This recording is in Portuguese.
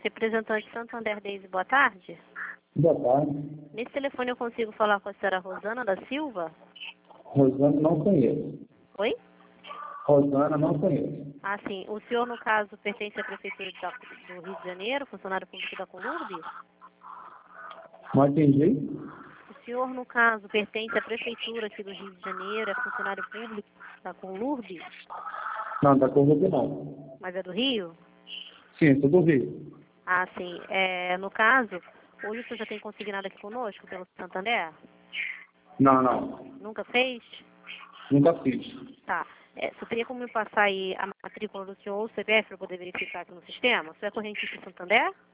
Representante Santander Daisy, boa tarde. Boa tarde. Nesse telefone eu consigo falar com a senhora Rosana da Silva? Rosana não conheço. Oi? Rosana não conheço. Ah, sim. O senhor, no caso, pertence à Prefeitura do Rio de Janeiro, funcionário público da Conurb? Não entendi. O senhor, no caso, pertence à Prefeitura aqui do Rio de Janeiro, é funcionário público da Conurb? Não, da Conurb não. Mas é do Rio? Sim, sou do Rio. Ah, sim. No caso, hoje o senhor já tem consignado aqui conosco pelo Santander? Não. Nunca fez? Nunca fiz. Tá. Você teria como me passar aí a matrícula do senhor ou o CPF para eu poder verificar aqui no sistema? O senhor é correntista do Santander?